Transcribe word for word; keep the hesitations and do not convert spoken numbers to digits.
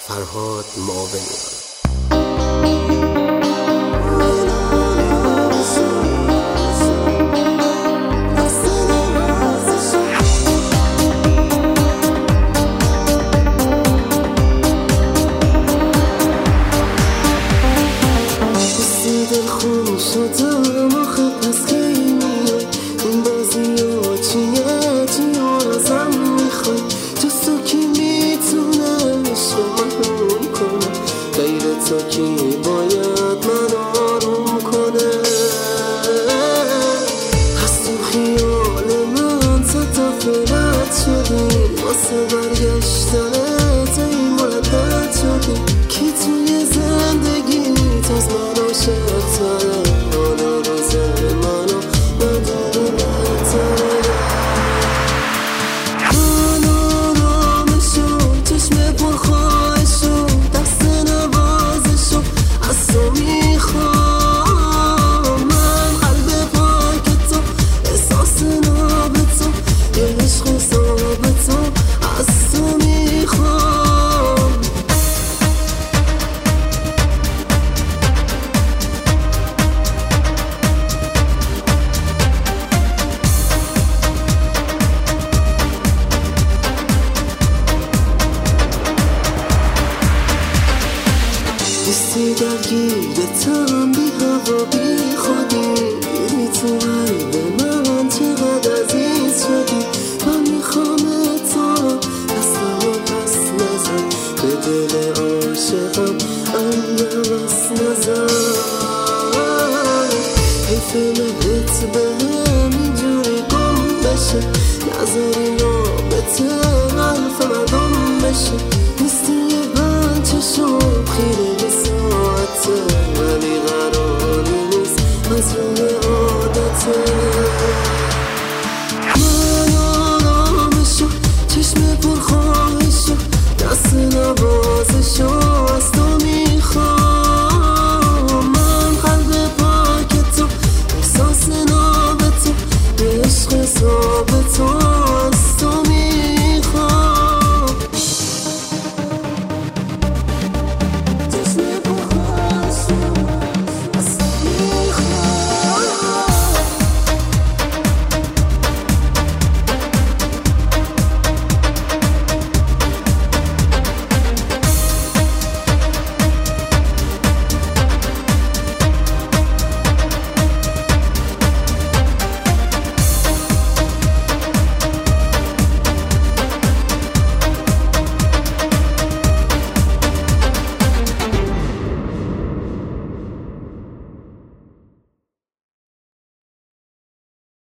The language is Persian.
فرهاد معاونیان. تو کی باید من آروم کنه؟ از تو خیال من تطافلت شدیم، واسه برگشتن تا این مدت شدیم که توی زندگی تاز من عاشق تره، حالا روز منو نداره بهتره. من آرامشو چشم پر خواهشو دست نوازشو از تو میخوام، من قلب پاک تو احساس ناب تو یه عشق صاحب تو از تو میخوام. نیستی درگیرتم بی هوا بی خودی، میری تو قلب من چقدر عزیز شدی. من میخوام تو دستمو پس نزن، به دل عاشقم ایم از نزن. حیف مهت به هم اینجوری گم بشه، نذاری رابطه